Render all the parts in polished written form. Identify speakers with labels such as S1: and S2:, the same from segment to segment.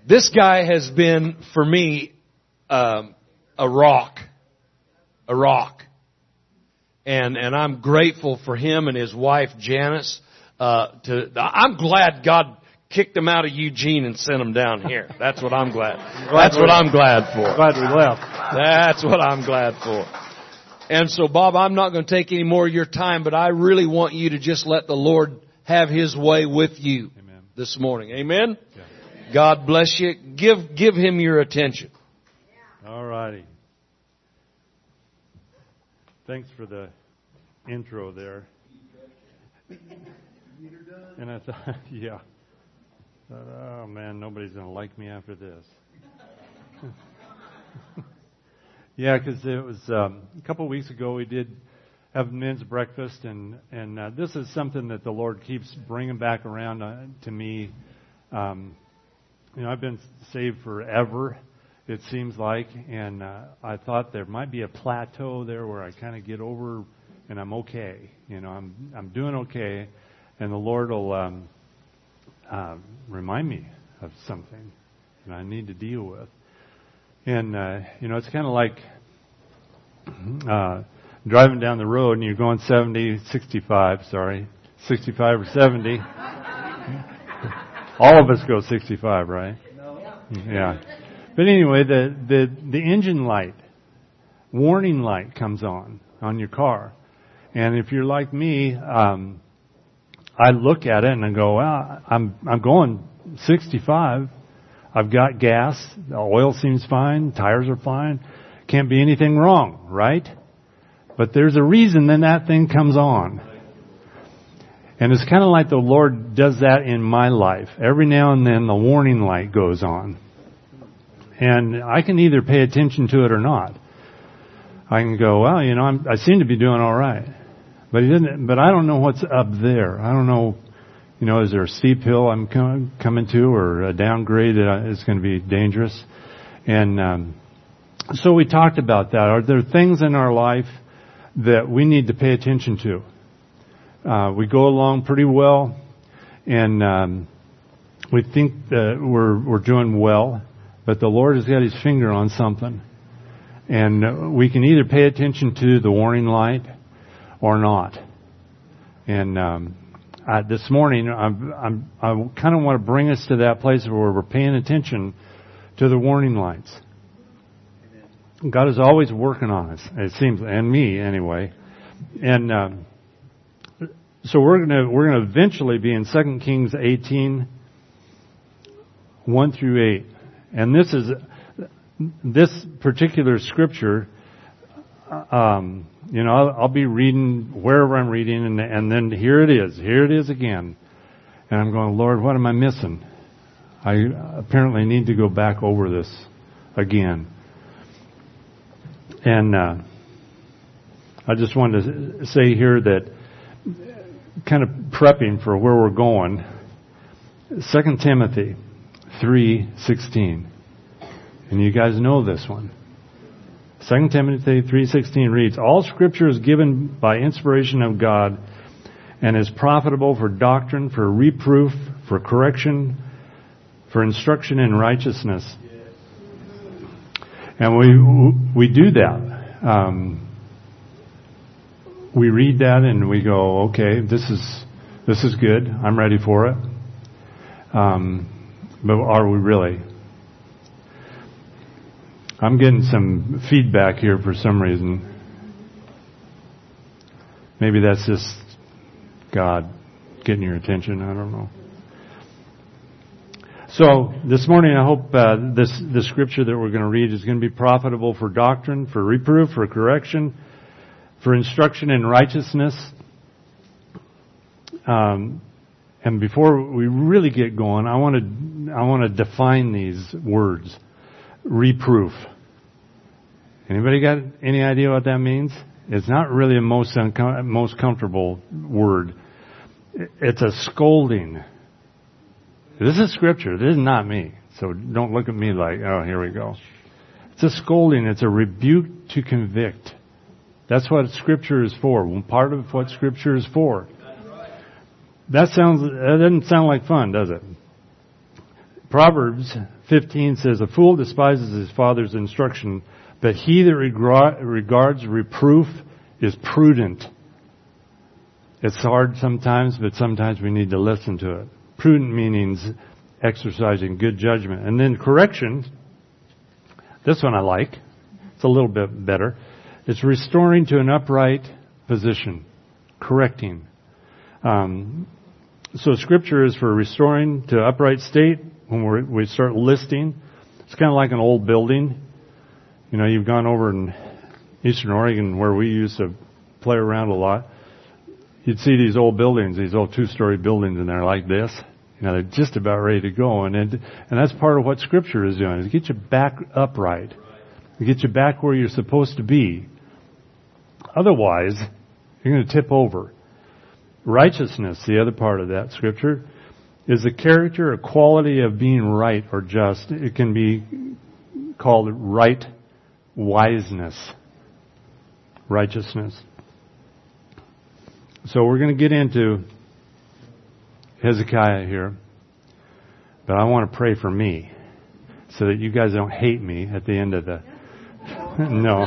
S1: This guy has been, for me, a rock. A rock. And I'm grateful for him and his wife, Janice. I'm glad God kicked them out of Eugene and sent them down here. That's what I'm glad. That's what I'm glad for.
S2: Glad we left.
S1: That's what I'm glad for. And so, Bob, I'm not going to take any more of your time, but I really want you to just let the Lord have His way with you this morning. Amen? Yeah. God bless you. Give Him your attention.
S2: All righty. Thanks for the intro there. And I thought, oh man, nobody's going to like me after this. Yeah, because it was a couple of weeks ago we did have men's breakfast, and this is something that the Lord keeps bringing back around to me. I've been saved forever, it seems like, and I thought there might be a plateau there where I kind of get over and I'm okay. I'm doing okay, and the Lord will remind me of something that I need to deal with. And, it's kind of like driving down the road and you're going 65 or 70. All of us go 65, right? No. Yeah. But anyway, the engine light, warning light comes on your car. And if you're like me, I look at it and I go, well, I'm going 65. I've got gas. The oil seems fine. Tires are fine. Can't be anything wrong, right? But there's a reason then that thing comes on. And it's kind of like the Lord does that in my life. Every now and then the warning light goes on. And I can either pay attention to it or not. I can go, well, I seem to be doing all right. But I don't know what's up there. I don't know, is there a steep hill I'm coming to, or a downgrade that is going to be dangerous? And so we talked about that. Are there things in our life that we need to pay attention to? We go along pretty well, and we think that we're doing well, but the Lord has got His finger on something. And we can either pay attention to the warning light or not. And this morning, I kind of want to bring us to that place where we're paying attention to the warning lights. God is always working on us, it seems, and me anyway. And so we're gonna eventually be in 2 Kings 18, 1 through 8, and this particular scripture. I'll be reading wherever I'm reading, and then here it is again. And I'm going, Lord, what am I missing? I apparently need to go back over this again. And I just wanted to say here that, kind of prepping for where we're going, 2 Timothy 3:16. And you guys know this one. 2 Timothy 3:16 reads, all Scripture is given by inspiration of God and is profitable for doctrine, for reproof, for correction, for instruction in righteousness. And we do that. We read that and we go, okay, this is good. I'm ready for it. But are we really? I'm getting some feedback here for some reason. Maybe that's just God getting your attention. I don't know. So this morning, I hope the scripture that we're going to read is going to be profitable for doctrine, for reproof, for correction, for instruction in righteousness. And before we really get going, I want to define these words. Reproof. Anybody got any idea what that means? It's not really a most comfortable word. It's a scolding. This is scripture. This is not me. So don't look at me like, oh, here we go. It's a scolding. It's a rebuke to convict. That's what scripture is for. Part of what scripture is for. That doesn't sound like fun, does it? Proverbs 15 says, "A fool despises his father's instruction, but he that regards reproof is prudent." It's hard sometimes, but sometimes we need to listen to it. Prudent means exercising good judgment. And then correction, this one I like. It's a little bit better. It's restoring to an upright position. Correcting. So Scripture is for restoring to upright state when we start listing. It's kind of like an old building. You know, you've gone over in Eastern Oregon where we used to play around a lot. You'd see these old buildings, these old 2-story buildings, and they're like this. You know, they're just about ready to go. And that's part of what Scripture is doing, is to get you back upright. To get you back where you're supposed to be. Otherwise, you're going to tip over. Righteousness, the other part of that Scripture, is the character or quality of being right or just. It can be called right wiseness. Righteousness. So we're going to get into Hezekiah here. But I want to pray for me so that you guys don't hate me at the end of the... No.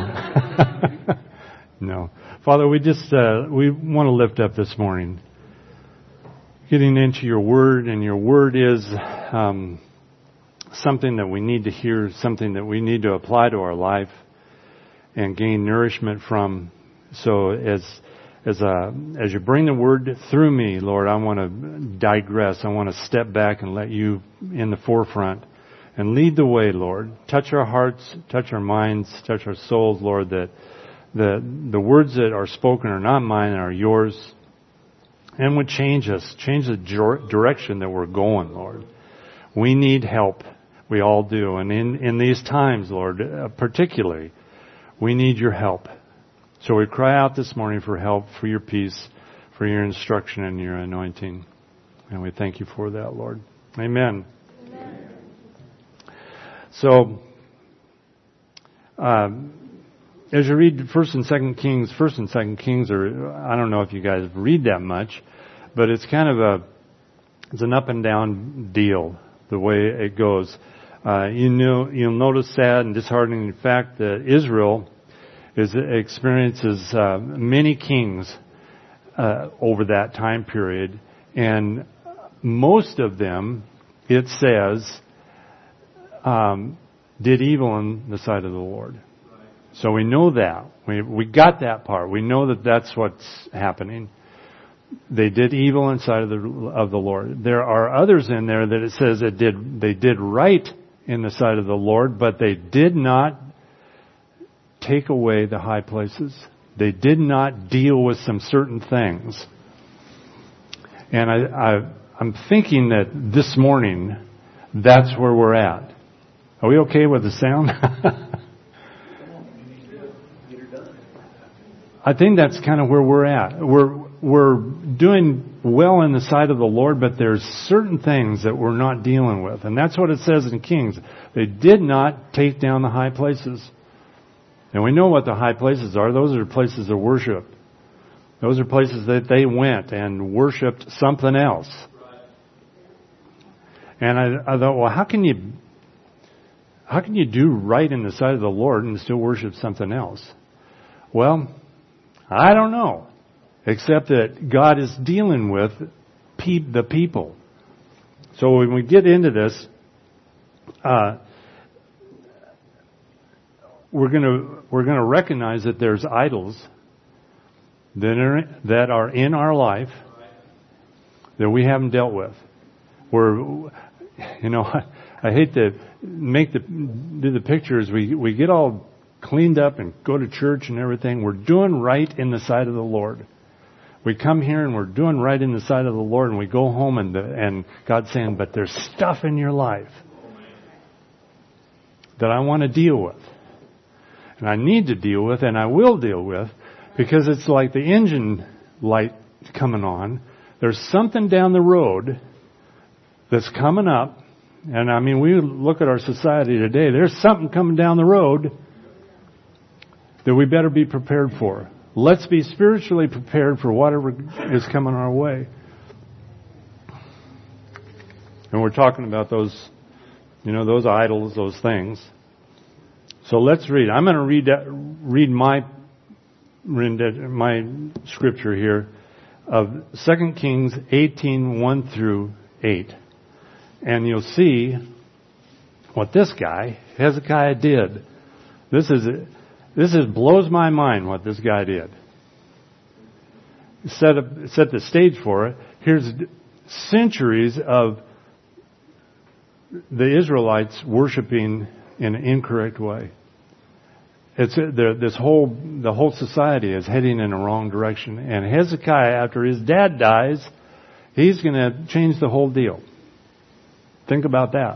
S2: No. Father, we want to lift up this morning. Getting into your word, and your word is something that we need to hear, something that we need to apply to our life and gain nourishment from. So as you bring the word through me, Lord, I want to digress. I want to step back and let you in the forefront and lead the way, Lord. Touch our hearts, touch our minds, touch our souls, Lord, that the words that are spoken are not mine, are yours, and would change us, change the direction that we're going, Lord. We need help. We all do. And in these times, Lord, particularly, we need your help. So we cry out this morning for help, for your peace, for your instruction and your anointing. And we thank you for that, Lord. Amen. Amen. So, as you read 1st and 2nd Kings are, I don't know if you guys read that much, but it's kind of it's an up and down deal, the way it goes. You'll notice sad and disheartening fact that Israel experiences many kings over that time period, and most of them, it says, did evil on the sight of the Lord. So we know that. We got that part. We know that that's what's happening. They did evil in sight of the Lord. There are others in there that it says they did right in the sight of the Lord, but they did not take away the high places. They did not deal with some certain things. And I'm thinking that this morning, that's where we're at. Are we okay with the sound? I think that's kind of where we're at. We're doing well in the sight of the Lord, but there's certain things that we're not dealing with. And that's what it says in Kings. They did not take down the high places. And we know what the high places are. Those are places of worship. Those are places that they went and worshipped something else. And I thought, well, how can you do right in the sight of the Lord and still worship something else? Well, I don't know. Except that God is dealing with the people. So when we get into this, we're going to recognize that there's idols that are in our life that we haven't dealt with. I hate to do the pictures. We get all cleaned up and go to church and everything. We're doing right in the sight of the Lord. We come here and we're doing right in the sight of the Lord, and we go home and God's saying, but there's stuff in your life that I want to deal with. And I need to deal with, and I will deal with, because it's like the engine light coming on. There's something down the road that's coming up. And I mean, we look at our society today, there's something coming down the road that we better be prepared for. Let's be spiritually prepared for whatever is coming our way. And we're talking about those those idols, those things. So let's read. I'm going to read my scripture here of 2 Kings 18:1 through 8. And you'll see what this guy, Hezekiah, did. This blows my mind what this guy did. Set the stage for it. Here's centuries of the Israelites worshiping in an incorrect way. The whole society is heading in the wrong direction. And Hezekiah, after his dad dies, he's going to change the whole deal. Think about that.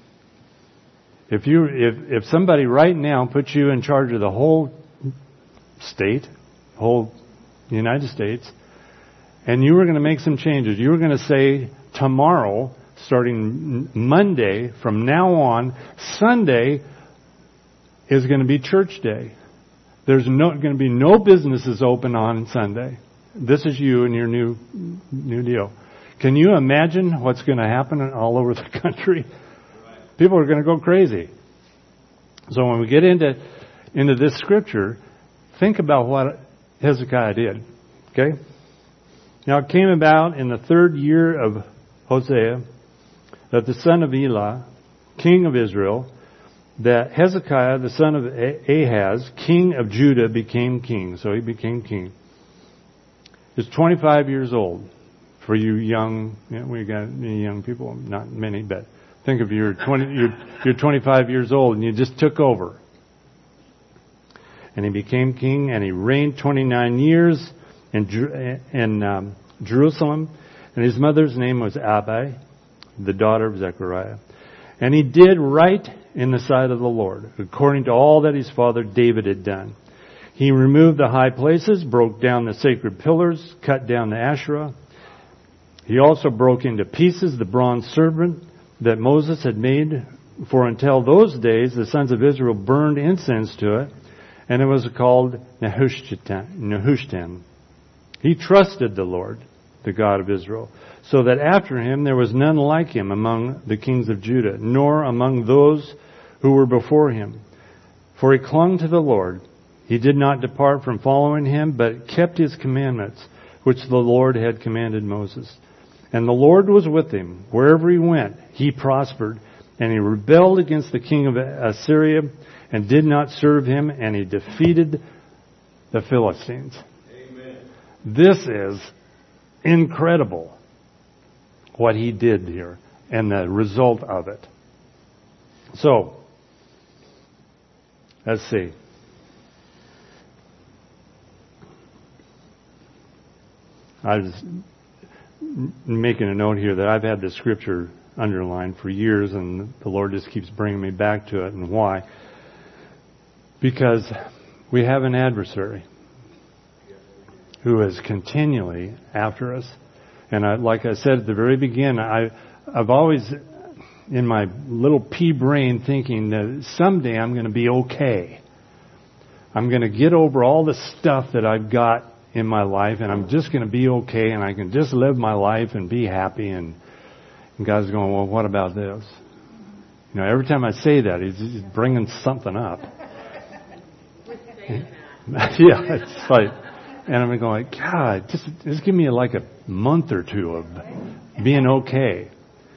S2: If somebody right now puts you in charge of the whole state, whole United States, and you were going to make some changes, you were going to say tomorrow, starting Monday, from now on, Sunday is going to be church day. There's going to be no businesses open on Sunday. This is you and your new deal. Can you imagine what's going to happen all over the country? People are going to go crazy. So when we get into this scripture, think about what Hezekiah did. Okay? Now it came about in the 3rd year of Hosea that the son of Elah, king of Israel, that Hezekiah, the son of Ahaz, king of Judah, became king. So he became king. He's 25 years old. For you young, we got many young people, not many, but think of you're 25 years old and you just took over. And he became king and he reigned 29 years in Jerusalem. And his mother's name was Abi, the daughter of Zechariah. And he did right in the sight of the Lord, according to all that his father David had done. He removed the high places, broke down the sacred pillars, cut down the Asherah. He also broke into pieces the bronze serpent that Moses had made, for until those days the sons of Israel burned incense to it, and it was called Nehushtan. He trusted the Lord, the God of Israel, so that after him there was none like him among the kings of Judah, nor among those who were before him. For he clung to the Lord. He did not depart from following him, but kept his commandments, which the Lord had commanded Moses. And the Lord was with him. Wherever he went, he prospered. And he rebelled against the king of Assyria and did not serve him. And he defeated the Philistines. Amen. This is incredible what he did here and the result of it. So, let's see. I was making a note here that I've had this scripture underlined for years, and the Lord just keeps bringing me back to it. And why? Because we have an adversary who is continually after us. And like I said at the very beginning, I've always, in my little pea brain, thinking that someday I'm going to be okay. I'm going to get over all the stuff that I've got in my life, and I'm just going to be okay, and I can just live my life and be happy. And God's going, well, what about this? Every time I say that, He's bringing something up. Yeah, it's like, and I'm going, God, just give me like a month or two of being okay.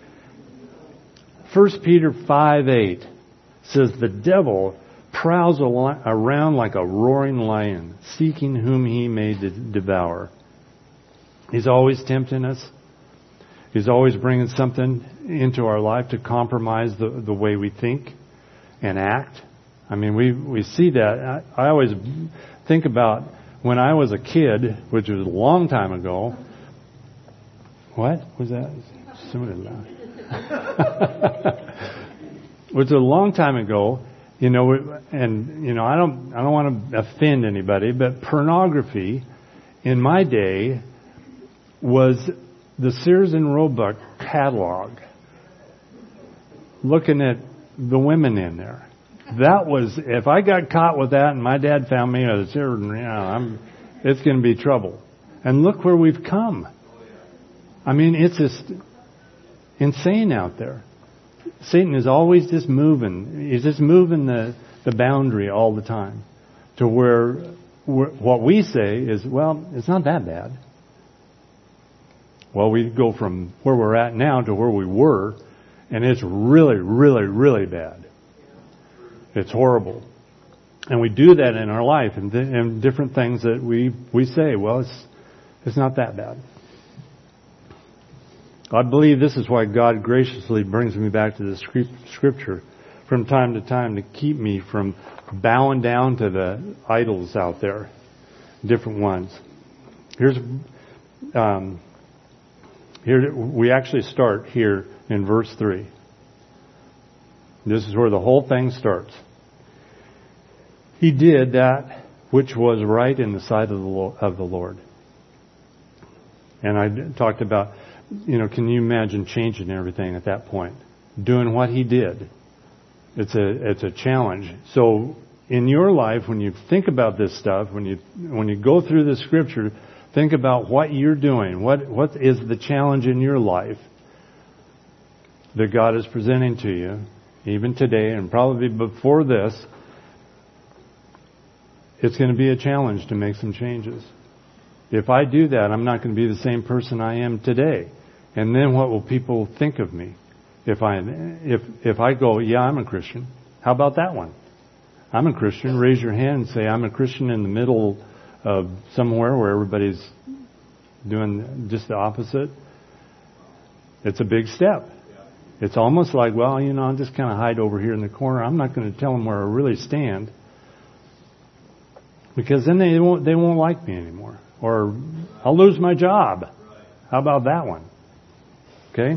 S2: 1 Peter 5:8 says, the devil prowls around like a roaring lion, seeking whom he may devour. He's always tempting us. He's always bringing something into our life to compromise the way we think and act. I mean, we see that. I always think about when I was a kid, which was a long time ago. What was that? Somebody laughed. Which was a long time ago. I don't want to offend anybody, but pornography in my day was the Sears and Roebuck catalog. Looking at the women in there. That was, if I got caught with that and my dad found me at a Sears, it's going to be trouble. And look where we've come. I mean, it's just insane out there. Satan is always just moving. He's just moving the boundary all the time to where what we say is, well, it's not that bad. Well, we go from where we're at now to where we were, and it's really, really, really bad. It's horrible. And we do that in our life and different things that we say, well, it's not that bad. I believe this is why God graciously brings me back to the scripture from time to time to keep me from bowing down to the idols out there, different ones. Here we actually start here in verse 3. This is where the whole thing starts. He did that which was right in the sight of the Lord. And I talked about, can you imagine changing everything at that point? Doing what he did. It's a challenge. So in your life, when you think about this stuff, when you go through the scripture, think about what you're doing. What is the challenge in your life that God is presenting to you, even today and probably before this? It's going to be a challenge to make some changes. If I do that, I'm not going to be the same person I am today. And then what will people think of me? If I go, yeah, I'm a Christian. How about that one? I'm a Christian. Raise your hand and say, I'm a Christian in the middle of somewhere where everybody's doing just the opposite. It's a big step. It's almost like, well, I'll just kind of hide over here in the corner. I'm not going to tell them where I really stand. Because then they won't like me anymore. Or I'll lose my job. How about that one? Okay?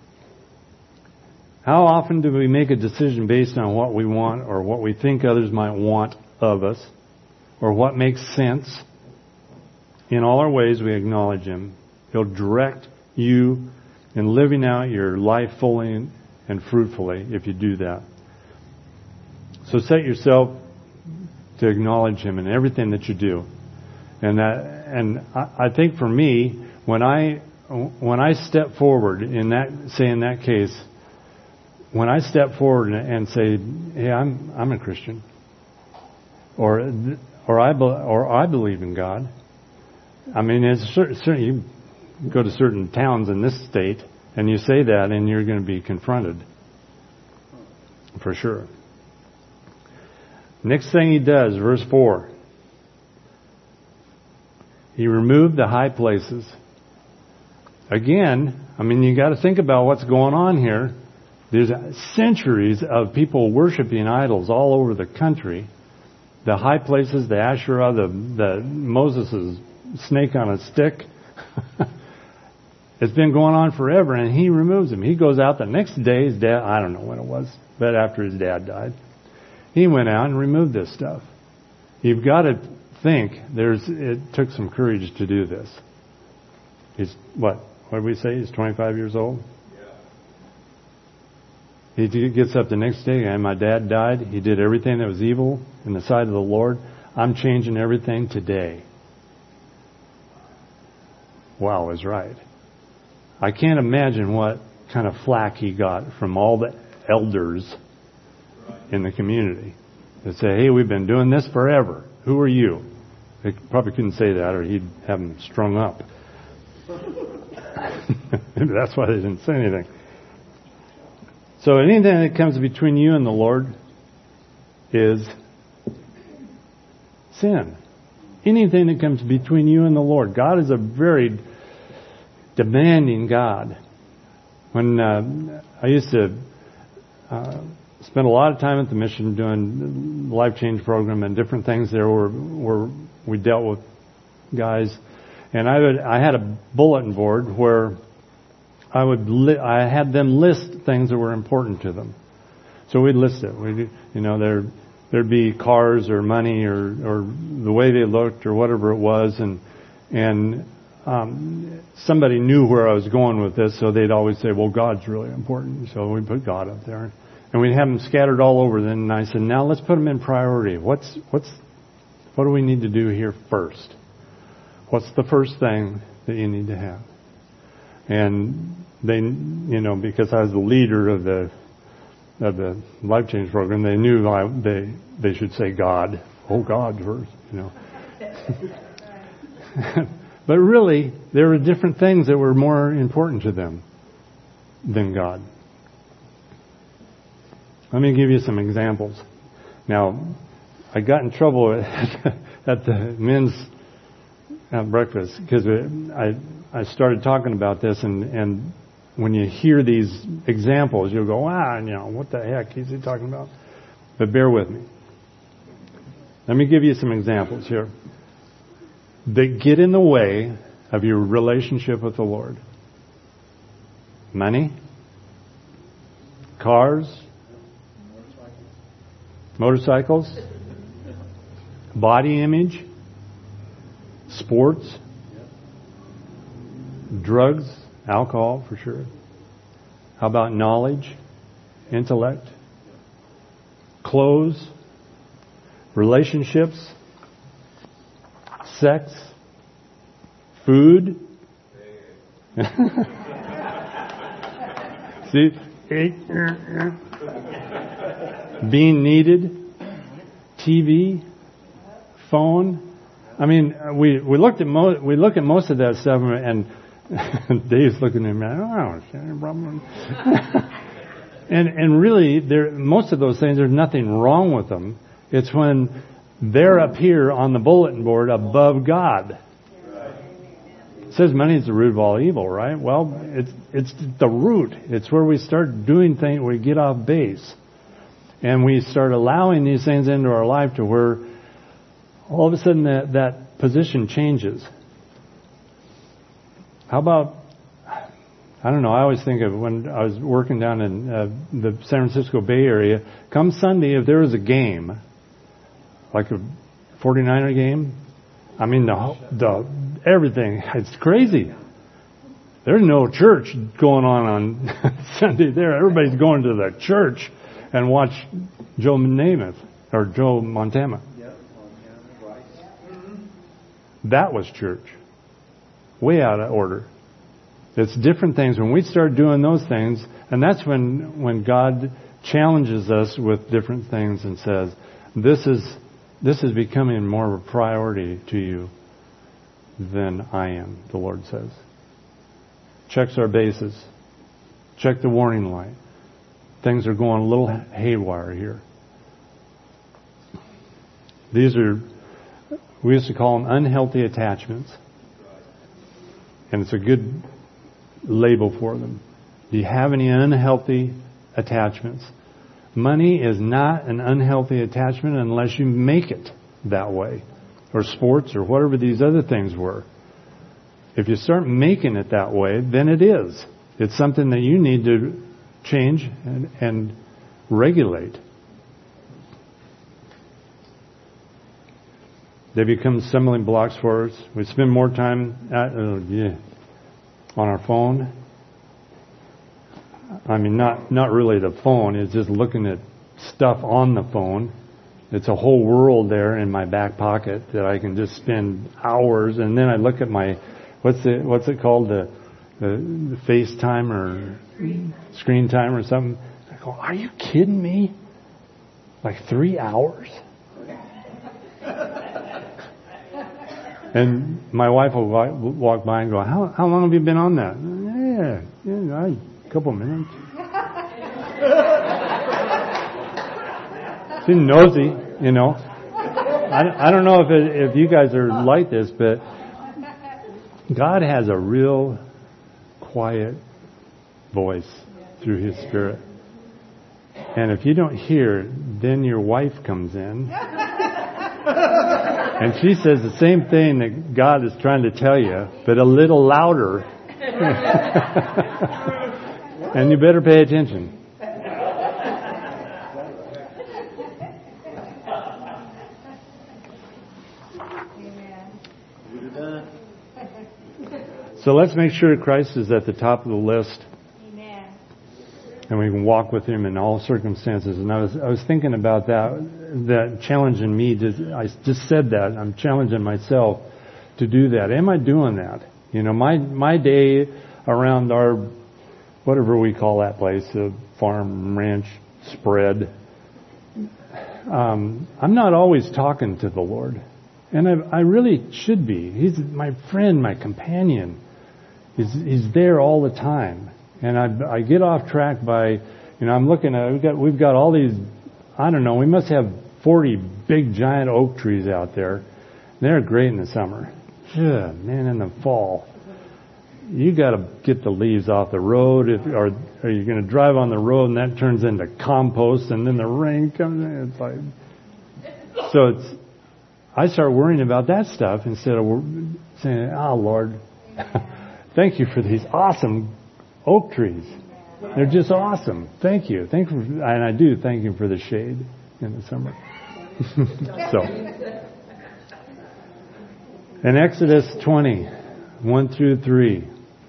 S2: How often do we make a decision based on what we want or what we think others might want of us or what makes sense? In all our ways, we acknowledge Him. He'll direct you in living out your life fully and fruitfully if you do that. So set yourself to acknowledge Him in everything that you do. And I think for me, when I step forward in that case, when I step forward and say, "Hey, I'm a Christian," or I believe in God. I mean, it's certainly you go to certain towns in this state and you say that, and you're going to be confronted for sure. Next thing he does, verse 4. He removed the high places. Again, you got to think about what's going on here. There's centuries of people worshiping idols all over the country. The high places, the Asherah, the Moses' snake on a stick. It's been going on forever, and he removes them. He goes out the next day. His dad, I don't know when it was, but after his dad died, he went out and removed this stuff. You've got to think it took some courage to do this. He's what did we say? He's 25 years old. Yeah. He gets up the next day, and my dad died. He did everything that was evil in the sight of the Lord. I'm changing everything today. Wow is right. I can't imagine what kind of flack he got from all the elders in the community that say, "Hey, we've been doing this forever. Who are you?" They probably couldn't say that, or he'd have them strung up. That's why they didn't say anything. So anything that comes between you and the Lord is sin. Anything that comes between you and the Lord. God is a very demanding God. When I used to spend a lot of time at the mission doing life change program and different things there where we dealt with guys, and I had a bulletin board where I had them list things that were important to them. So we'd list it. There'd be cars or money or the way they looked or whatever it was, and somebody knew where I was going with this, so they'd always say, "Well, God's really important." So we put God up there, and we'd have them scattered all over. Then I said, "Now let's put them in priority. What do we need to do here first? What's the first thing that you need to have?" And they, because I was the leader of the the Life Change program, they knew they should say God. Oh, God first, But really, there were different things that were more important to them than God. Let me give you some examples. Now, I got in trouble at the men's breakfast because I started talking about this, and when you hear these examples, you'll go, what the heck is he talking about? But bear with me. Let me give you some examples here that get in the way of your relationship with the Lord. Money, cars, motorcycles, body image, sports, drugs, alcohol for sure. How about knowledge, intellect, clothes, relationships, sex, food. See? Being needed, TV, phone. I mean, we look at most of that stuff, and Dave's looking at me. I don't understand the problem. and really, most of those things, there's nothing wrong with them. It's when they're up here on the bulletin board above God. It says money is the root of all evil, right? Well, it's the root. It's where we start doing things, we get off base. And we start allowing these things into our life to where all of a sudden that position changes. How about, I don't know, I always think of when I was working down in the San Francisco Bay Area, come Sunday, if there was a game, like a 49er game, I mean, the everything, it's crazy. There's no church going on Sunday there. Everybody's going to the church and watch Joe Namath or Joe Montana. That was church. Way out of order. It's different things. When we start doing those things, and that's when God challenges us with different things and says, this is becoming more of a priority to you than I am, the Lord says. Checks our bases. Check the warning light. Things are going a little haywire here. These are, we used to call them unhealthy attachments. And it's a good label for them. Do you have any unhealthy attachments? Money is not an unhealthy attachment unless you make it that way. Or sports or whatever these other things were. If you start making it that way, then it is. It's something that you need to change and regulate. They become stumbling blocks for us. We spend more time on our phone. I mean, not really the phone. It's just looking at stuff on the phone. It's a whole world there in my back pocket that I can just spend hours. And then I look at my, what's it called, the FaceTime or screen time or something. I go, are you kidding me? Like 3 hours? And my wife will walk by and go, how long have you been on that? A couple of minutes. She's nosy, you know. I don't know if you guys are like this, but God has a real quiet voice through His Spirit. And if you don't hear, then your wife comes in. And she says the same thing that God is trying to tell you, but a little louder. And you better pay attention. So let's make sure Christ is at the top of the list. Amen. And we can walk with Him in all circumstances. And I was thinking about that challenging me. I just said that. I'm challenging myself to do that. Am I doing that? You know, my day around our, whatever we call that place, farm, ranch, spread. I'm not always talking to the Lord. And I really should be. He's my friend, my companion. He's there all the time. And I get off track by, I'm looking at, we've got all these, I don't know, we must have 40 big giant oak trees out there. They're great in the summer. Yeah, man, in the fall, you got to get the leaves off the road, or you're going to drive on the road and that turns into compost, and then the rain comes in. It's like, so I start worrying about that stuff instead of saying, "Oh Lord, thank you for these awesome oak trees. They're just awesome. Thank you, and I do thank you for the shade in the summer." So, in Exodus 20, 1-3.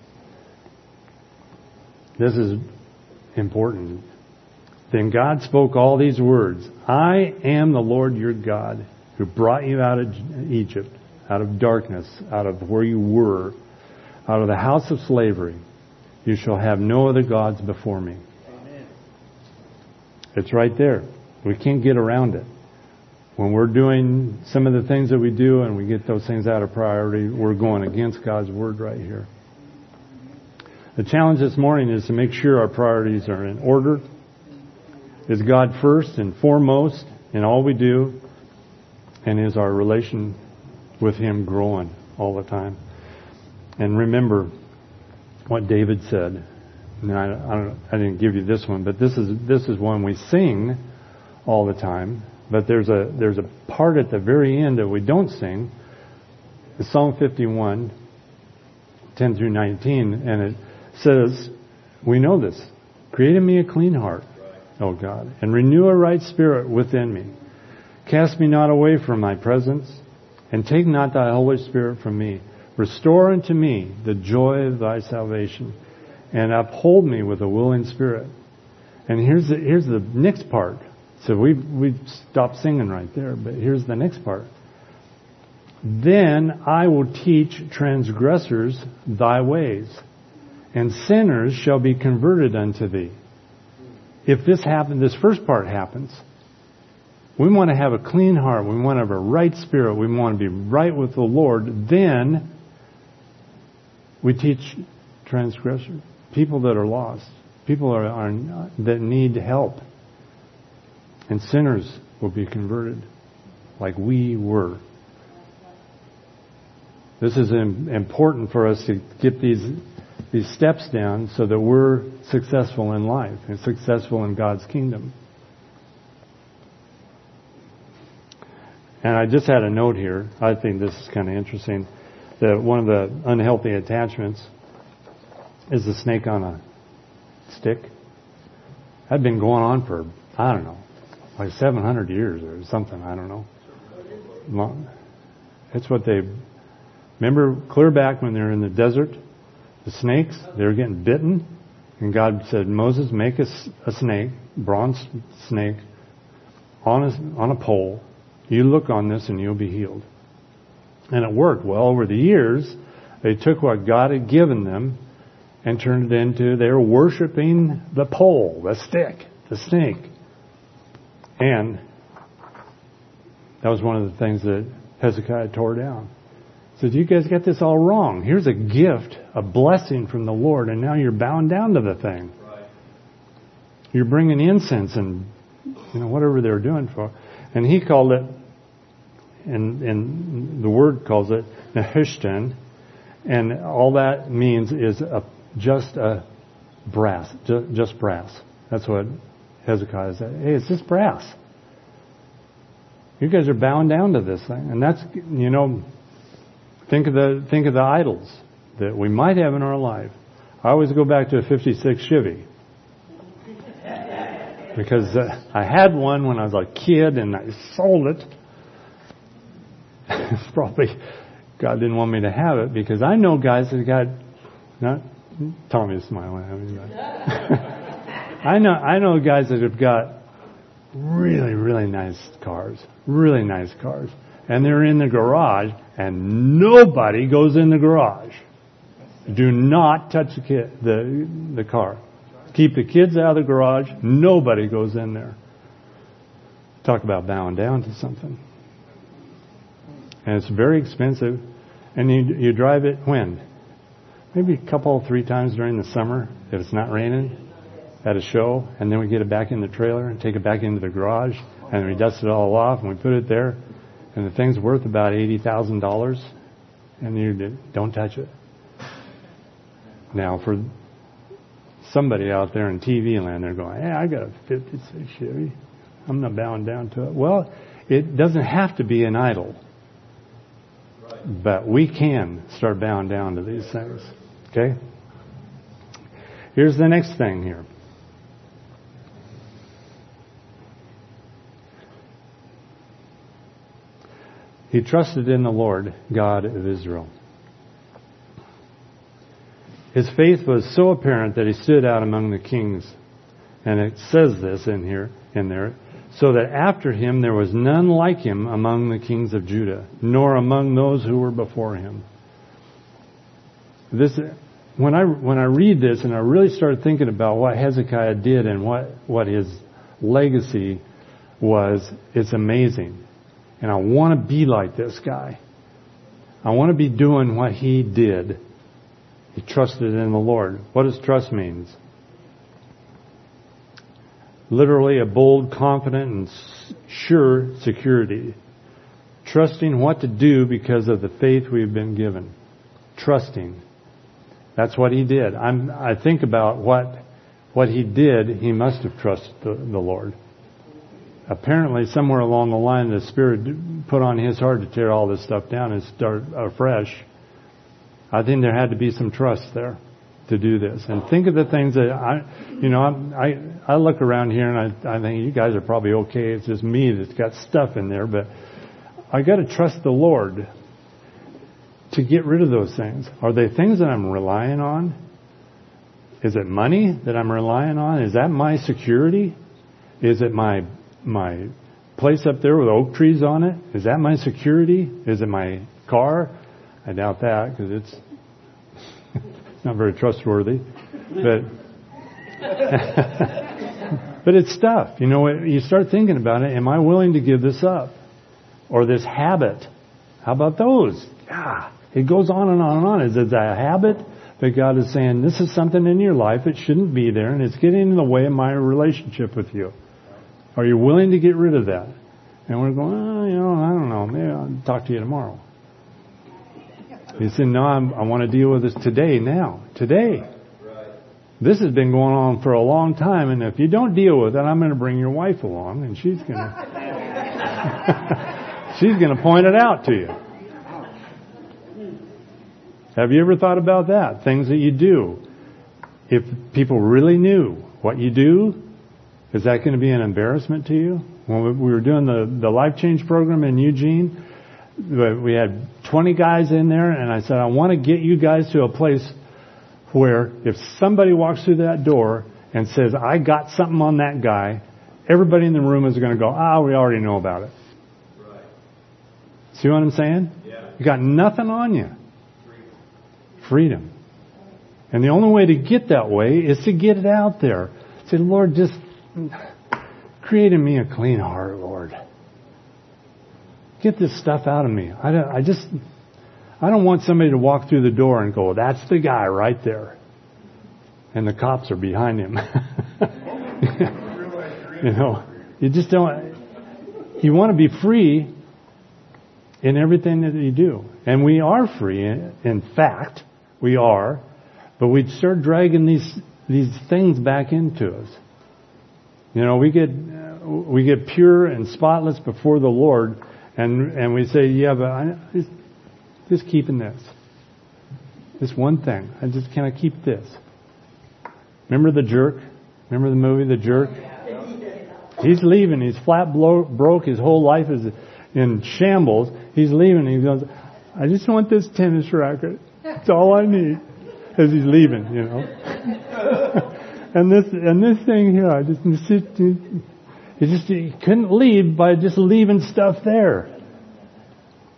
S2: This is important. Then God spoke all these words. I am the Lord your God who brought you out of Egypt, out of darkness, out of where you were, out of the house of slavery. You shall have no other gods before me. Amen. It's right there. We can't get around it. When we're doing some of the things that we do and we get those things out of priority, we're going against God's word right here. The challenge this morning is to make sure our priorities are in order. Is God first and foremost in all we do? And is our relation with Him growing all the time? And remember what David said. And I didn't give you this one, but this is one we sing all the time. But there's a part at the very end that we don't sing. It's Psalm 51, 10-19, and it says, we know this, create in me a clean heart, O God, and renew a right spirit within me. Cast me not away from thy presence, and take not thy Holy Spirit from me. Restore unto me the joy of thy salvation, and uphold me with a willing spirit. And here's the next part. So we've stopped singing right there, but here's the next part. Then I will teach transgressors thy ways, and sinners shall be converted unto thee. If this first part happens, we want to have a clean heart, we want to have a right spirit, we want to be right with the Lord, then we teach transgressors, people that are lost, people that need help. And sinners will be converted like we were. This is important for us to get these steps down so that we're successful in life and successful in God's kingdom. And I just had a note here. I think this is kind of interesting. That one of the unhealthy attachments is the snake on a stick. That's been going on for, I don't know, like 700 years or something. I don't know. It's what they... Remember clear back when they were in the desert? The snakes, they were getting bitten. And God said, Moses, make a snake, bronze snake, on a pole. You look on this and you'll be healed. And it worked. Well, over the years, they took what God had given them and turned it into, they were worshiping the pole, the stick, the snake. And that was one of the things that Hezekiah tore down. He said, you guys got this all wrong. Here's a gift, a blessing from the Lord, and now you're bowing down to the thing. Right. You're bringing incense and whatever they were doing for. And he called it, and the word calls it Nehushtan, and all that means is just brass. That's what Hezekiah said. Hey, it's just brass. You guys are bowing down to this thing, and that's think of the idols that we might have in our life. I always go back to a '56 Chevy because I had one when I was a kid, and I sold it. Probably God didn't want me to have it because I know guys that got not Tommy's smiling at me. I know guys that have got really, really nice cars, and they're in the garage, and nobody goes in the garage. Do not touch the car. Keep the kids out of the garage. Nobody goes in there. Talk about bowing down to something. And it's very expensive. And you drive it when? Maybe a couple, 3 times during the summer if it's not raining at a show. And then we get it back in the trailer and take it back into the garage. And we dust it all off and we put it there. And the thing's worth about $80,000. And you don't touch it. Now, for somebody out there in TV land, they're going, hey, I got a 56 Chevy. I'm not bowing down to it. Well, it doesn't have to be an idol. Right. But we can start bowing down to these things. Okay? Here's the next thing here. He trusted in the Lord, God of Israel. His faith was so apparent that he stood out among the kings. And it says this in there, so that after him there was none like him among the kings of Judah, nor among those who were before him. When I read this and I really start thinking about what Hezekiah did and what his legacy was, it's amazing. And I want to be like this guy. I want to be doing what he did. He trusted in the Lord. What does trust mean? Literally a bold, confident, and sure security. Trusting what to do because of the faith we've been given. Trusting. That's what he did. I think about what he did. He must have trusted the Lord. Apparently, somewhere along the line, the Spirit put on his heart to tear all this stuff down and start afresh. I think there had to be some trust there to do this. And think of the things that I look around here and I think you guys are probably okay. It's just me that's got stuff in there, but I got to trust the Lord to get rid of those things. Are they things that I'm relying on? Is it money that I'm relying on? Is that my security? Is it my place up there with oak trees on it? Is that my security? Is it my car? I doubt that because it's not very trustworthy. But but it's stuff. You know, you start thinking about it. Am I willing to give this up? Or this habit? How about those? It goes on and on and on. Is it a habit that God is saying, this is something in your life that shouldn't be there and it's getting in the way of my relationship with you? Are you willing to get rid of that? And we're going, I don't know. Maybe I'll talk to you tomorrow. He said, no, I want to deal with this today, now. Today. This has been going on for a long time, and if you don't deal with it, I'm going to bring your wife along, and she's going to point it out to you. Have you ever thought about that? Things that you do. If people really knew what you do, is that going to be an embarrassment to you? When we were doing the Life Change program in Eugene, we had 20 guys in there, and I said, I want to get you guys to a place where if somebody walks through that door and says, I got something on that guy, everybody in the room is going to go, we already know about it. Right. See what I'm saying? Yeah. You got nothing on you. Freedom. And the only way to get that way is to get it out there. Say, Lord, just create in me a clean heart, Lord. Get this stuff out of me. I don't want somebody to walk through the door and go, that's the guy right there. And the cops are behind him. You just don't. You want to be free in everything that you do. And we are free. In fact, we are. But we start dragging these things back into us. We get pure and spotless before the Lord. And we say, but I'm just keeping this. This one thing. Can I keep this? Remember The Jerk? Remember the movie The Jerk? He's leaving. He's flat broke. His whole life is in shambles. He's leaving. He goes, I just want this tennis racket. That's all I need. As he's leaving, and this thing here, he couldn't leave by just leaving stuff there.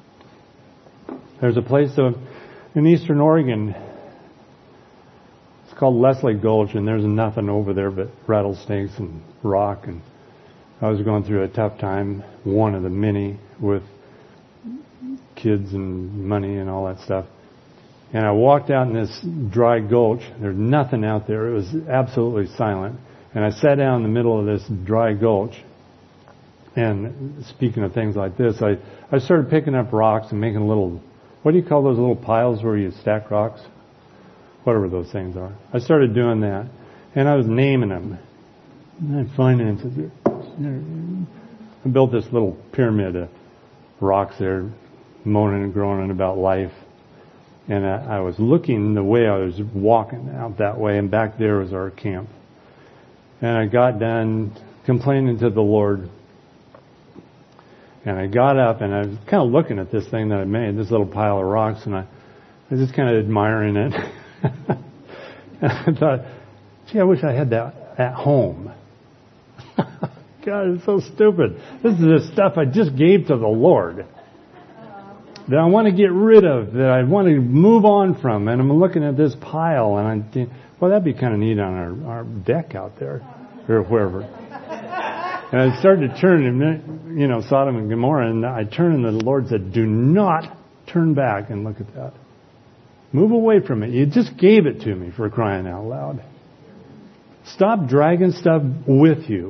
S2: There's a place in Eastern Oregon. It's called Leslie Gulch, and there's nothing over there but rattlesnakes and rock. And I was going through a tough time, one of the many, with kids and money and all that stuff. And I walked out in this dry gulch. There's nothing out there. It was absolutely silent. And I sat down in the middle of this dry gulch. And speaking of things like this, I started picking up rocks and making little, what do you call those little piles where you stack rocks? Whatever those things are. I started doing that. And I was naming them. And I financed it. I built this little pyramid of rocks there, moaning and groaning about life. And I was looking the way I was walking out that way, and back there was our camp. And I got done complaining to the Lord. And I got up, and I was kind of looking at this thing that I made, this little pile of rocks, and I was just kind of admiring it. And I thought, gee, I wish I had that at home. God, it's so stupid. This is the stuff I just gave to the Lord that I want to get rid of, that I want to move on from. And I'm looking at this pile, and I think, well, that'd be kind of neat on our deck out there, or wherever. And I started to turn, and, Sodom and Gomorrah, and I turned, and the Lord said, do not turn back and look at that. Move away from it. You just gave it to me, for crying out loud. Stop dragging stuff with you.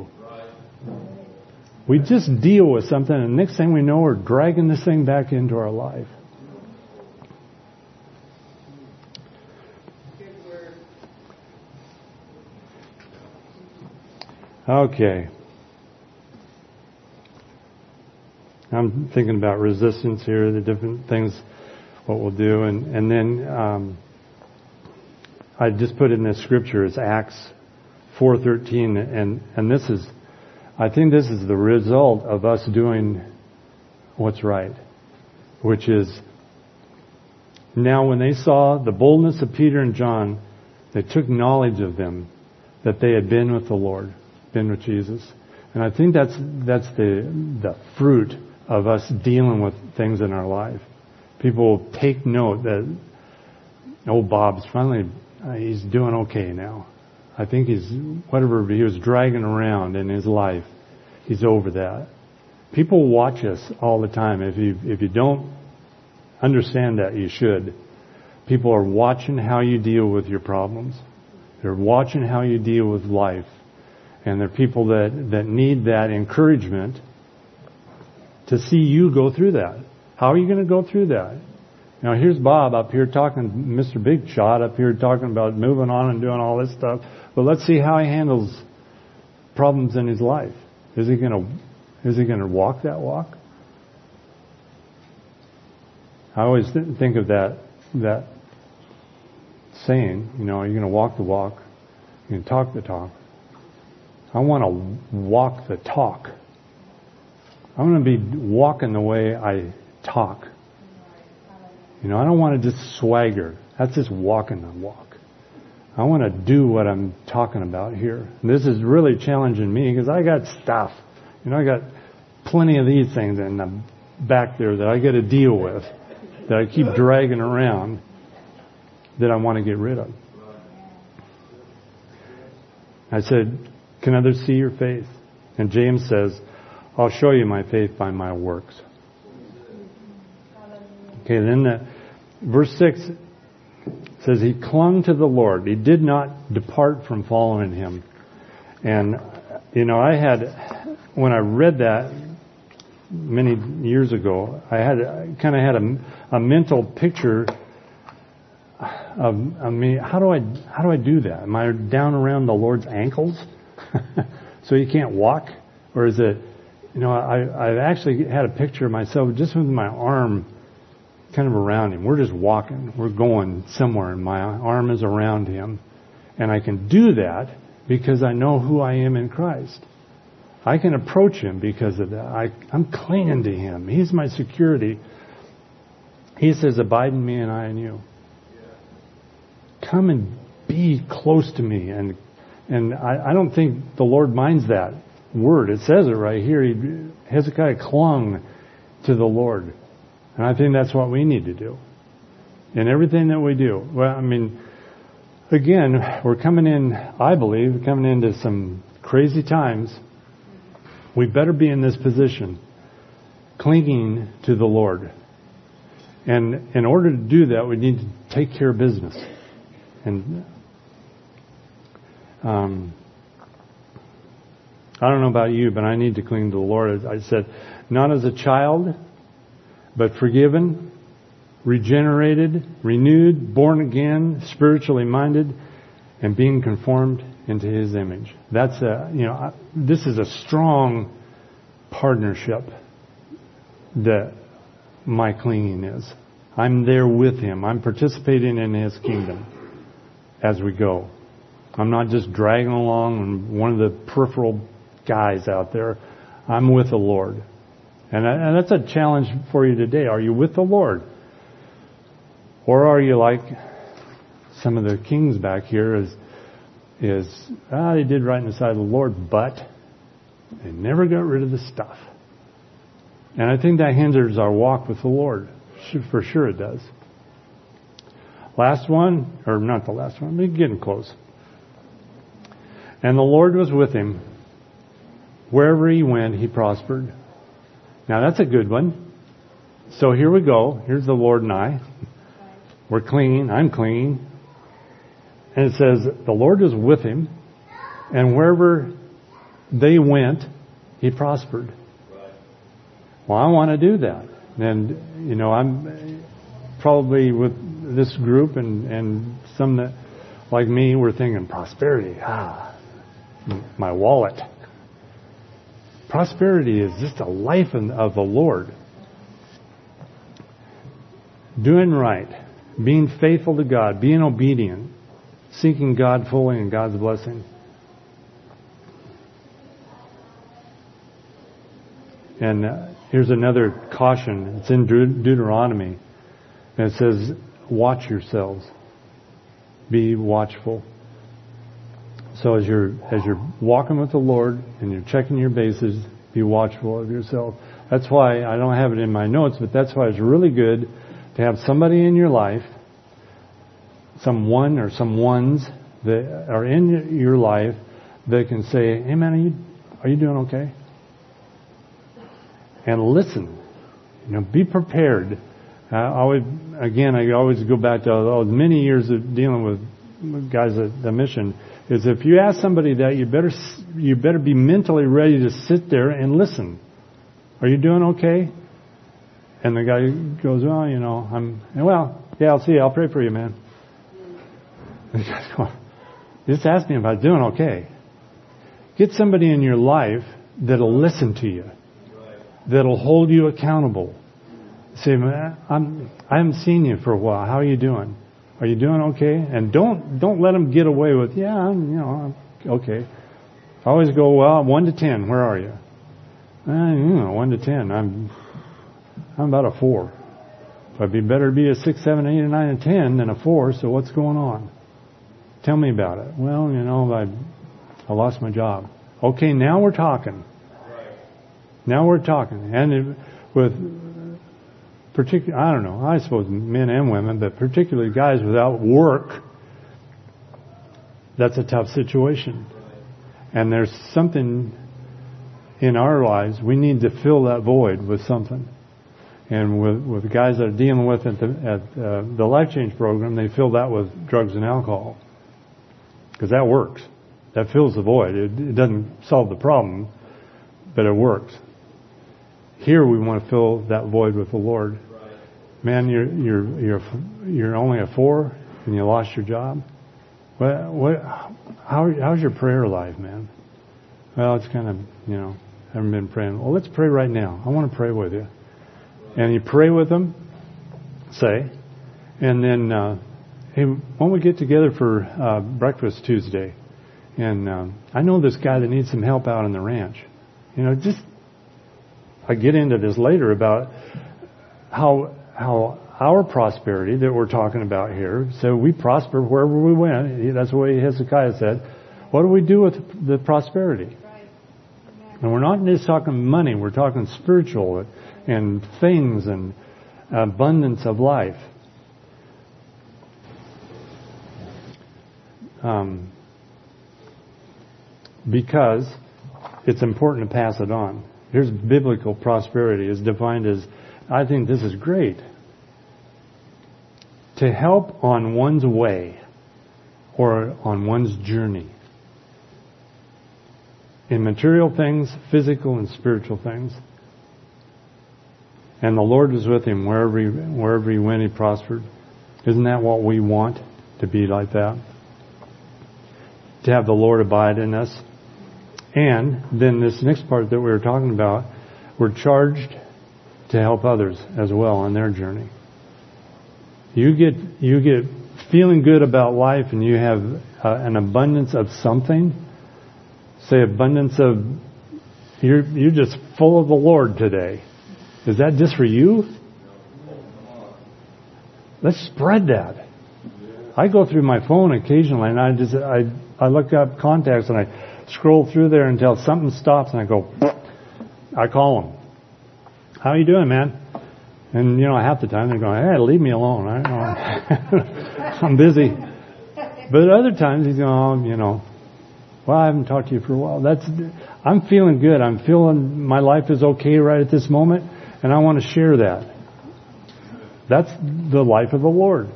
S2: We just deal with something, and next thing we know, we're dragging this thing back into our life. Okay. I'm thinking about resistance here, the different things, what we'll do. And then I just put in this scripture, it's Acts 4:13, and this is, I think this is the result of us doing what's right, which is, now when they saw the boldness of Peter and John, they took knowledge of them, that they had been with the Lord, been with Jesus. And I think that's the fruit of us dealing with things in our life. People take note that, Bob's finally, he's doing okay now. I think he's, whatever he was dragging around in his life, he's over that. People watch us all the time. If you don't understand that, you should. People are watching how you deal with your problems. They're watching how you deal with life. And they're people that need that encouragement to see you go through that. How are you going to go through that? Now, here's Bob up here talking, Mr. Big Shot up here talking about moving on and doing all this stuff. But let's see how he handles problems in his life. Is he going to walk that walk? I always think of that saying, are you going to walk the walk? You're going to talk the talk. I want to walk the talk. I want to be walking the way I talk. I don't want to just swagger. That's just walking the walk. I want to do what I'm talking about here. And this is really challenging me because I got stuff. I got plenty of these things in the back there that I got to deal with, that I keep dragging around, that I want to get rid of. I said, can others see your faith? And James says, I'll show you my faith by my works. Okay, then verse 6 says he clung to the Lord. He did not depart from following him. And, when I read that many years ago, I kind of had a mental picture of me. How do I do that? Am I down around the Lord's ankles so he can't walk? Or is it, I actually had a picture of myself just with my arm kind of around him. We're just walking. We're going somewhere, and my arm is around him. And I can do that because I know who I am in Christ. I can approach him because of that. I'm clinging to him. He's my security. He says, abide in me and I in you. Come and be close to me. And I don't think the Lord minds that word. It says it right here. Hezekiah clung to the Lord. And I think that's what we need to do in everything that we do. Well, again, we're coming in, I believe, coming into some crazy times. We better be in this position, clinging to the Lord. And in order to do that, we need to take care of business. And I don't know about you, but I need to cling to the Lord. As I said, not as a child, but forgiven, regenerated, renewed, born again, spiritually minded, and being conformed into His image. That's this is a strong partnership that my clinging is. I'm there with Him. I'm participating in His kingdom as we go. I'm not just dragging along and one of the peripheral guys out there. I'm with the Lord. And that's a challenge for you today. Are you with the Lord? Or are you like some of the kings back here they did right in the sight of the Lord, but they never got rid of the stuff. And I think that hinders our walk with the Lord. For sure it does. Last one, or not the last one, we're getting close. And the Lord was with him. Wherever he went, he prospered. Now that's a good one. So here we go. Here's the Lord and I. We're clinging. I'm clinging. And it says, the Lord was with him. And wherever they went, he prospered. Well, I want to do that. And, I'm probably with this group and some that, like me, were thinking prosperity. My wallet. Prosperity is just a life of the Lord. Doing right. Being faithful to God. Being obedient. Seeking God fully and God's blessing. And here's another caution. It's in Deuteronomy. And it says, watch yourselves. Be watchful. So as you're walking with the Lord and you're checking your bases, be watchful of yourself. That's why I don't have it in my notes, but that's why it's really good to have somebody in your life, someone or some ones that are in your life that can say, hey man, are you doing okay? And listen. Be prepared. I always go back to many years of dealing with guys at the mission. Is if you ask somebody that, you better be mentally ready to sit there and listen. Are you doing okay? And the guy goes, I'll see you. I'll pray for you, man. And the guy's going, just ask me if I'm doing okay. Get somebody in your life that'll listen to you. That'll hold you accountable. Say, man, I haven't seen you for a while. How are you doing? Are you doing okay? And don't let them get away with, I'm okay. I always go, 1 to 10, where are you? 1 to 10. I'm about a 4. It'd be better to be a 6, 7, 8, or 9, or 10 than a 4. So what's going on? Tell me about it. Well, I lost my job. Okay, now we're talking. Now we're talking. And with I don't know, I suppose men and women, but particularly guys without work, that's a tough situation. And there's something in our lives, we need to fill that void with something. And with the guys that are dealing with at the Life Change program, they fill that with drugs and alcohol. Because that works. That fills the void. It doesn't solve the problem, but it works. Here we want to fill that void with the Lord. Man, you're only a 4 and you lost your job. How's your prayer life, man? Well, it's kind of, haven't been praying. Well, let's pray right now. I want to pray with you. And you pray with them, and then, hey, why don't we get together for breakfast Tuesday? And I know this guy that needs some help out on the ranch. I get into this later about how our prosperity that we're talking about here, so we prosper wherever we went. That's the way Hezekiah said. What do we do with the prosperity? Right. And we're not just talking money, we're talking spiritual and things and abundance of life. because it's important to pass it on. Here's biblical prosperity is defined as, I think this is great, to help on one's way or on one's journey. In material things, physical and spiritual things. And the Lord was with him wherever he went, he prospered. Isn't that what we want? To be like that? To have the Lord abide in us. And then this next part that we were talking about, we're charged to help others as well on their journey. You get feeling good about life and you have an abundance of something. Say abundance of, you're just full of the Lord today. Is that just for you? Let's spread that. I go through my phone occasionally and I look up contacts and I scroll through there until something stops and I call them. How you doing, man? And half the time they're going, hey, leave me alone. I'm busy. But other times he's going, well, I haven't talked to you for a while. I'm feeling good. I'm feeling my life is okay right at this moment, and I want to share that. That's the life of the Lord.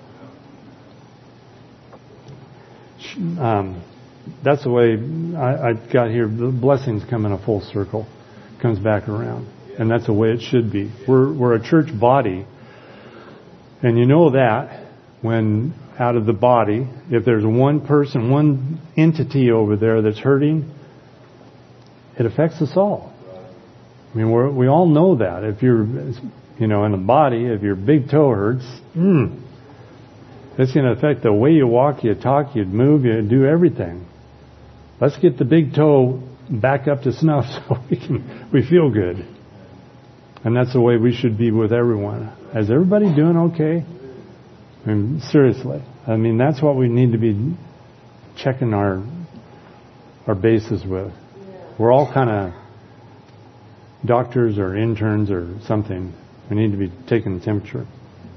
S2: That's the way I got here. The blessings come in a full circle, comes back around, and that's the way it should be. We're a church body, and you know that when out of the body, if there's one person, one entity over there that's hurting, it affects us all. I mean, we all know that. If you're, in the body, if your big toe hurts, it's going to affect the way you walk, you talk, you move, you do everything. Let's get the big toe back up to snuff so we feel good. And that's the way we should be with everyone. Is everybody doing okay? I mean, seriously. I mean, that's what we need to be checking our bases with. We're all kind of doctors or interns or something. We need to be taking the temperature.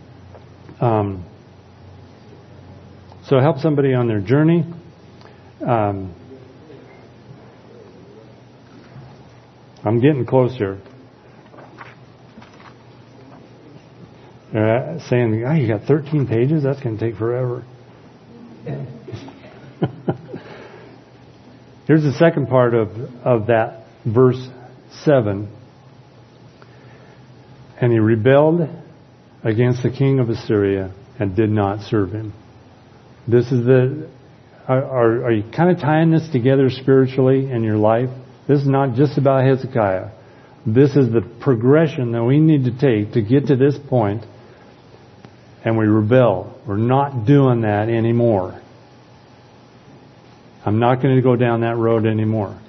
S2: So help somebody on their journey. I'm getting closer. Saying, you got 13 pages? That's going to take forever. Here's the second part of that verse 7. And he rebelled against the king of Assyria and did not serve him. This is are you kind of tying this together spiritually in your life? This is not just about Hezekiah. This is the progression that we need to take to get to this point. And we rebel. We're not doing that anymore. I'm not going to go down that road anymore.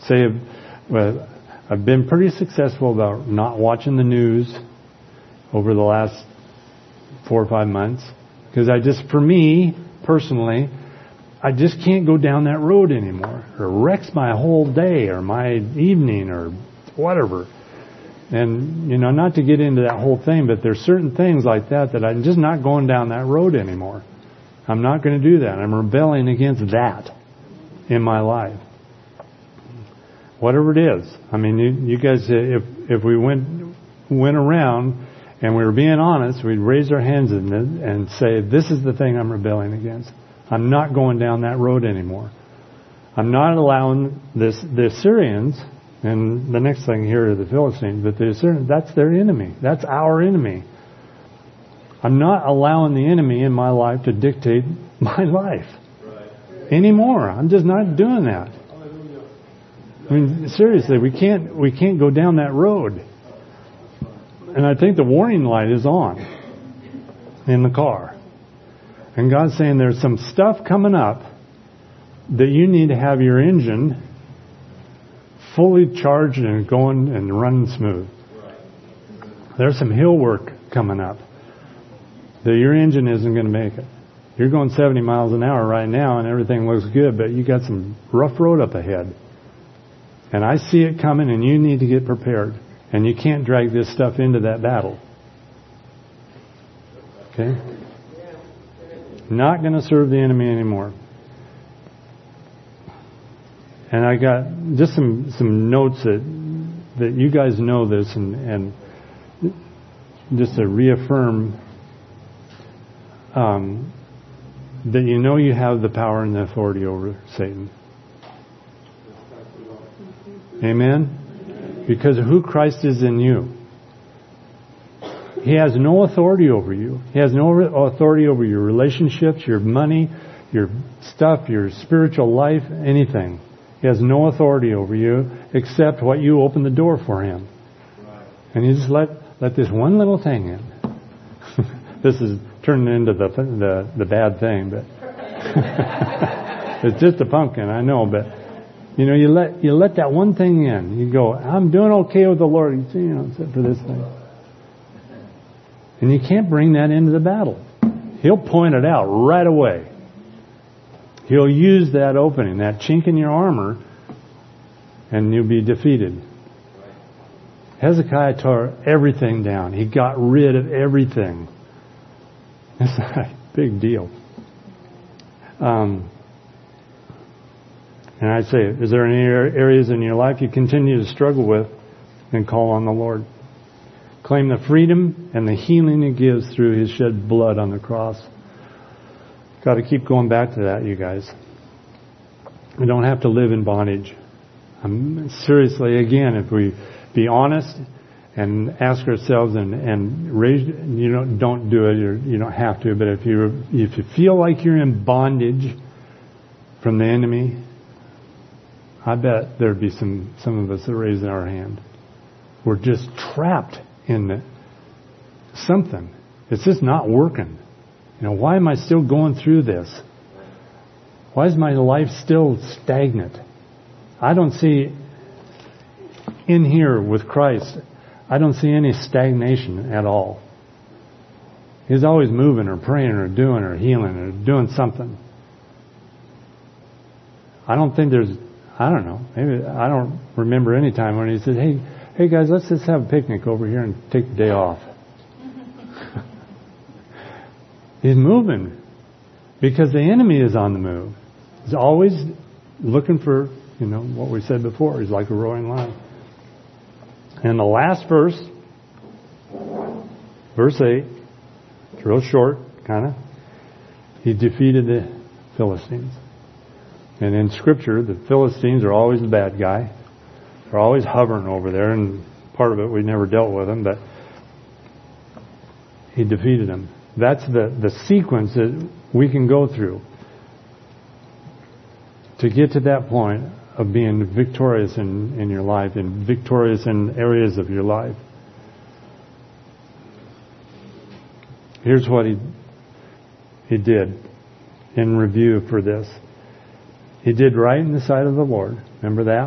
S2: I've been pretty successful about not watching the news over the last 4 or 5 months. Because for me, personally, I just can't go down that road anymore. It wrecks my whole day or my evening or whatever. And, not to get into that whole thing, but there's certain things like that I'm just not going down that road anymore. I'm not going to do that. I'm rebelling against that in my life. Whatever it is. I mean, you guys, if we went around and we were being honest, we'd raise our hands and say, this is the thing I'm rebelling against. I'm not going down that road anymore. I'm not allowing the Assyrians. And the next thing here are the Philistines, but that's their enemy. That's our enemy. I'm not allowing the enemy in my life to dictate my life anymore. I'm just not doing that. I mean, seriously, we can't go down that road. And I think the warning light is on in the car. And God's saying there's some stuff coming up that you need to have your engine fully charged and going and running smooth. There's some hill work coming up that your engine isn't going to make it. You're going 70 miles an hour right now and everything looks good, but you got some rough road up ahead. And I see it coming and you need to get prepared. And you can't drag this stuff into that battle. Okay? Not going to serve the enemy anymore. And I got just some notes that you guys know this, and just to reaffirm that you know you have the power and the authority over Satan. Amen? Because of who Christ is in you. He has no authority over you. He has no authority over your relationships, your money, your stuff, your spiritual life, anything. He has no authority over you except what you open the door for him. And you just let this one little thing in. This is turning into the bad thing, but it's just a pumpkin, I know, but you know, you let that one thing in. You go, I'm doing okay with the Lord, you know, except for this thing. And you can't bring that into the battle. He'll point it out right away. He'll use that opening, that chink in your armor, and you'll be defeated. Hezekiah tore everything down. He got rid of everything. It's a big deal. And I'd say, is there any areas in your life you continue to struggle with? Then call on the Lord. Claim the freedom and the healing He gives through His shed blood on the cross. Got to keep going back to that, you guys. We don't have to live in bondage. Seriously, again, if we be honest and ask ourselves and raise, don't do it, or you don't have to, but if you feel like you're in bondage from the enemy, I bet there'd be some of us that raise our hand. We're just trapped in something. It's just not working. Why am I still going through this? Why is my life still stagnant? I don't see in here with Christ, I don't see any stagnation at all. He's always moving or praying or doing or healing or doing something. I don't know, maybe I don't remember any time when He said, hey guys, let's just have a picnic over here and take the day off. He's moving because the enemy is on the move. He's always looking for, what we said before. He's like a roaring lion. And the last verse, verse 8, it's real short, kind of. He defeated the Philistines. And in Scripture, the Philistines are always the bad guy. They're always hovering over there, and part of it we never dealt with them, but He defeated them. That's the sequence that we can go through to get to that point of being victorious in your life and victorious in areas of your life. Here's what he did in review for this. He did right in the sight of the Lord. Remember that?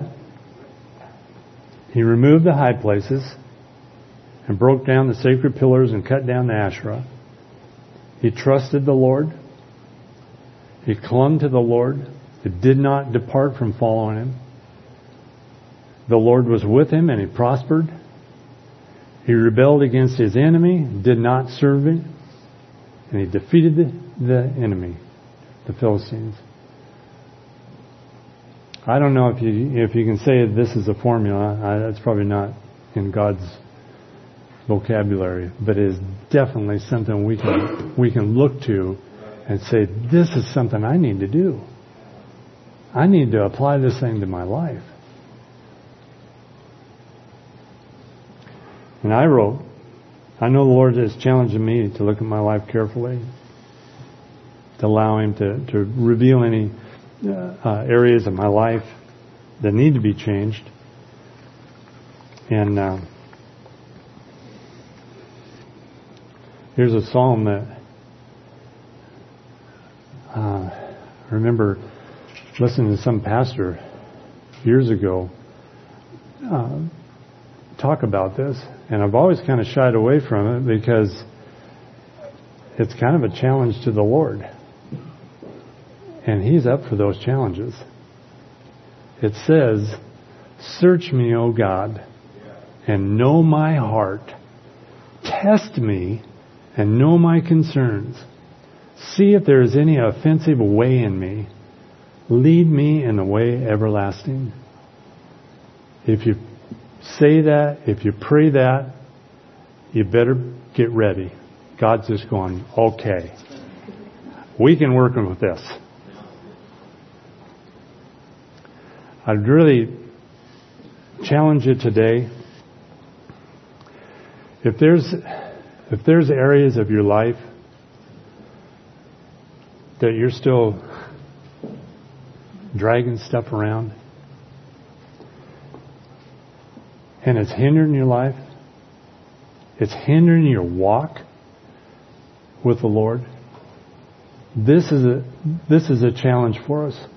S2: He removed the high places and broke down the sacred pillars and cut down the Asherah. He trusted the Lord. He clung to the Lord. He did not depart from following Him. The Lord was with him and he prospered. He rebelled against his enemy, did not serve him, and he defeated the enemy, the Philistines. I don't know if you can say this is a formula. That's probably not in God's vocabulary, but it is definitely something we can look to and say, this is something I need to do. I need to apply this thing to my life. And I wrote, I know the Lord is challenging me to look at my life carefully, to allow Him to reveal any areas of my life that need to be changed. And here's a psalm that I remember listening to some pastor years ago talk about this, and I've always kind of shied away from it because it's kind of a challenge to the Lord, and He's up for those challenges. It says, "Search me, O God, and know my heart. Test me and know my concerns. See if there is any offensive way in me, Lead me in the way everlasting. If you say that, if you pray that, you better get ready. God's just going, okay, we can work with this. I'd really challenge you today. If there's areas of your life that you're still dragging stuff around and it's hindering your life, it's hindering your walk with the Lord, this is a challenge for us.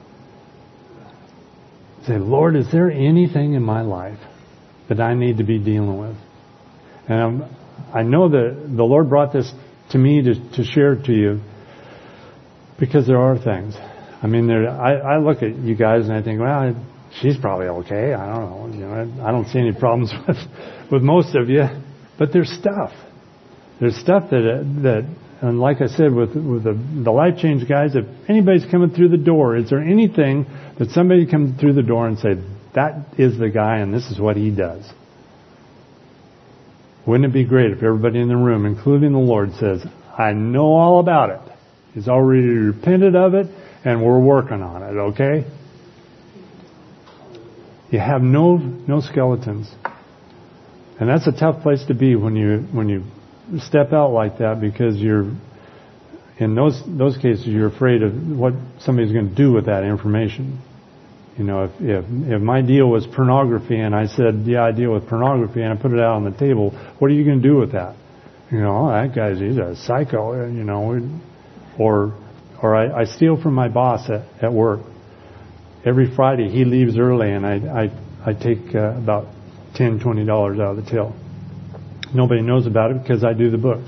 S2: Say, Lord, is there anything in my life that I need to be dealing with? And I know that the Lord brought this to me to share to you because there are things. I mean, I look at you guys and I think, well, she's probably okay. I don't know. I don't see any problems with most of you. But there's stuff. There's stuff that and like I said, with the Life Change guys, if anybody's coming through the door, is there anything that somebody comes through the door and say, that is the guy and this is what he does? Wouldn't it be great if everybody in the room, including the Lord, says, I know all about it. He's already repented of it and we're working on it, okay? You have no skeletons. And that's a tough place to be when you step out like that, because you're, in those cases, you're afraid of what somebody's going to do with that information. You know, if my deal was pornography and I said, yeah, I deal with pornography, and I put it out on the table, what are you going to do with that? You know, that guy's, he's a psycho, you know, or I steal from my boss at work. Every Friday he leaves early and I take about $10, $20 out of the till. Nobody knows about it because I do the books.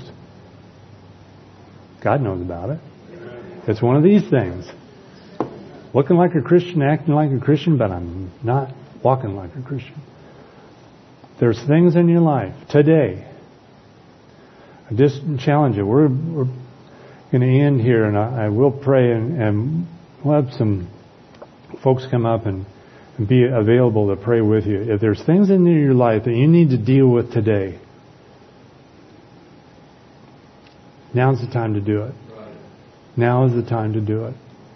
S2: God knows about it. It's one of these things. Looking like a Christian, acting like a Christian, but I'm not walking like a Christian. There's things in your life today. I just challenge you. We're going to end here, and I will pray, and we'll have some folks come up and be available to pray with you. If there's things in your life that you need to deal with today, now's the time to do it. Now is the time to do it.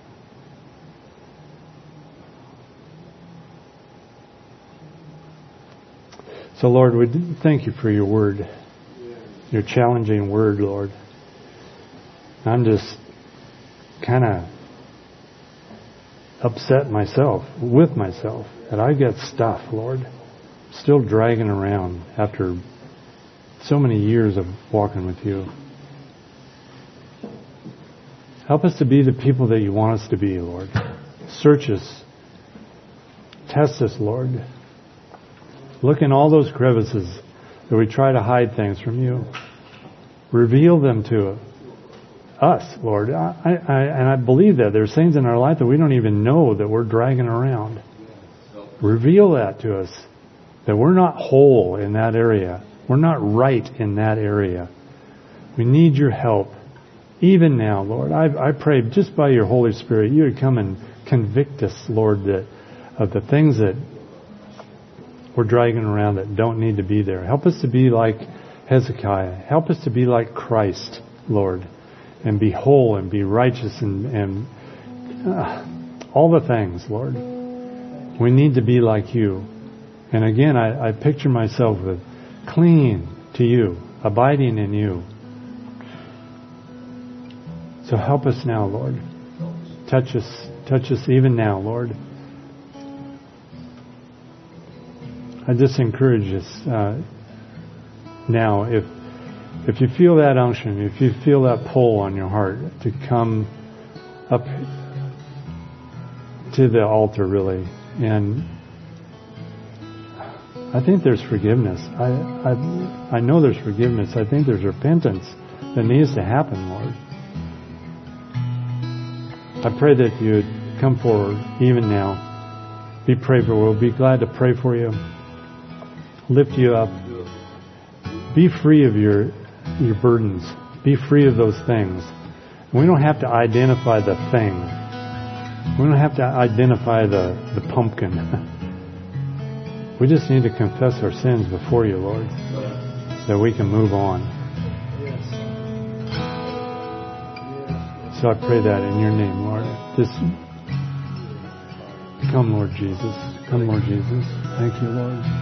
S2: So, Lord, we thank you for your word, your challenging word, Lord. I'm just kind of upset with myself that I get stuff, Lord, still dragging around after so many years of walking with you. Help us to be the people that you want us to be, Lord. Search us. Test us, Lord. Look in all those crevices that we try to hide things from you. Reveal them to us, Lord. I believe that there's things in our life that we don't even know that we're dragging around. Reveal that to us, that we're not whole in that area. We're not right in that area. We need your help. Even now, Lord, I pray just by your Holy Spirit, you would come and convict us, Lord, of the things that we're dragging around that don't need to be there. Help us to be like Hezekiah. Help us to be like Christ, Lord, and be whole and be righteous and all the things, Lord. We need to be like you. And again, I picture myself with clinging to you, abiding in you. So help us now, Lord. Touch us even now, Lord. I just encourage us now, if you feel that unction, if you feel that pull on your heart to come up to the altar, really, and I think there's forgiveness. I know there's forgiveness. I think there's repentance that needs to happen, Lord. I pray that you would come forward even now. Be prayed for. We'll be glad to pray for you. Lift you up. Be free of your burdens. Be free of those things. We don't have to identify the thing. We don't have to identify the pumpkin. We just need to confess our sins before you, Lord, so we can move on. So I pray that in your name, Lord. Just come, Lord Jesus. Come, Lord Jesus. Thank you, Lord.